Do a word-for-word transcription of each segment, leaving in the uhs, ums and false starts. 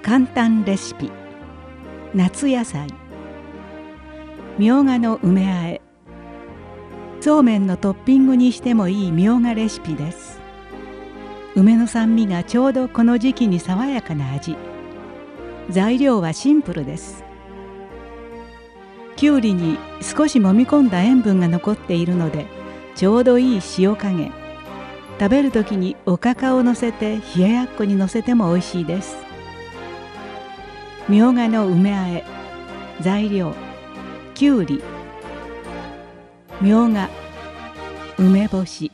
簡単レシピ夏野菜みょうがの梅あえ。そうめんのトッピングにしてもいいみょうがレシピです。梅の酸味がちょうどこの時期に爽やかな味。材料はシンプルです。きゅうりに少し揉み込んだ塩分が残っているのでちょうどいい塩加減。食べるときにおかかをのせて冷ややっこにのせてもおいしいです。みょうがの梅あえ。材料きゅうり、みょうが、梅干し。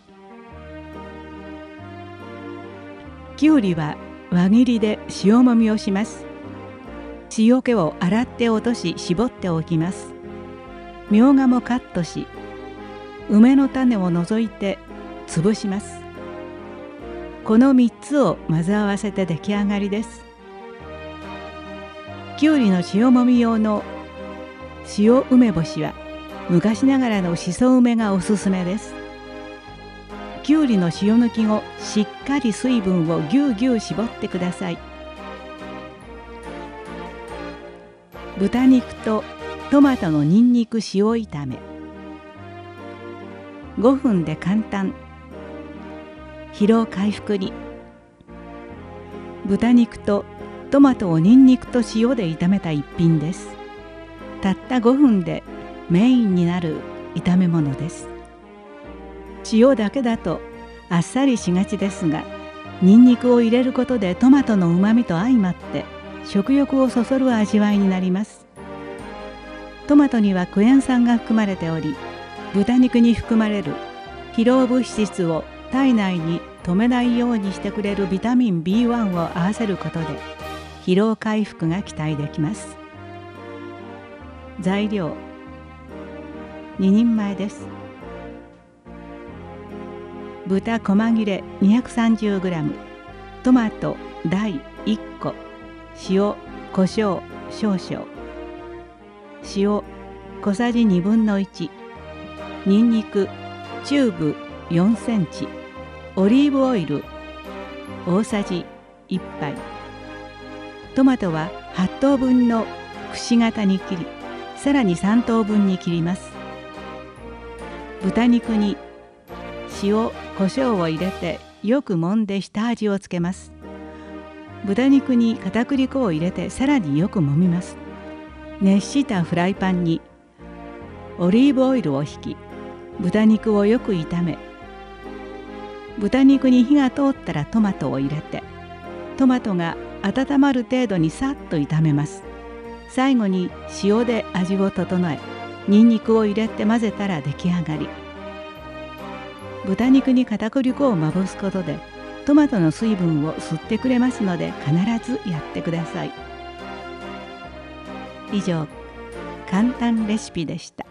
きゅうりは輪切りで塩もみをします。塩気を洗って落とし絞っておきます。みょうがもカットし、梅の種を除いて潰します。このみっつを混ぜ合わせて出来上がりです。きゅうりの塩もみ用の塩梅干しは昔ながらのしそ梅がおすすめです。きゅうりの塩抜き後、しっかり水分をぎゅうぎゅう絞ってください。豚肉とトマトのにんにく塩炒め。ごふんで簡単。疲労回復に。豚肉とトマトをにんにくと塩で炒めた一品です。たったごふんでメインになる炒め物です。塩だけだとあっさりしがちですが、にんにくを入れることでトマトのうまみと相まって食欲をそそる味わいになります。トマトにはクエン酸が含まれており、豚肉に含まれる疲労物質を体内に止めないようにしてくれるビタミン ビーワン を合わせることで疲労回復が期待できます。材料ににんまえです。豚細切れ にひゃくさんじゅうグラム、トマト大いっこ、塩胡椒少々、塩小さじにぶんのいち、にんにくチューブよんセンチ、オリーブオイル大さじいっぱい。トマトははちとうぶんのくし形に切り、さらにさんとうぶんに切ります。豚肉に塩胡椒を入れてよく揉んで下味をつけます。豚肉に片栗粉を入れてさらによく揉みます。熱したフライパンにオリーブオイルをひき、豚肉をよく炒め、豚肉に火が通ったらトマトを入れて、トマトが温まる程度にさっと炒めます。最後に塩で味を整え、にんにくを入れて混ぜたら出来上がり。豚肉に片栗粉をまぶすことでトマトの水分を吸ってくれますので必ずやってください。以上、簡単レシピでした。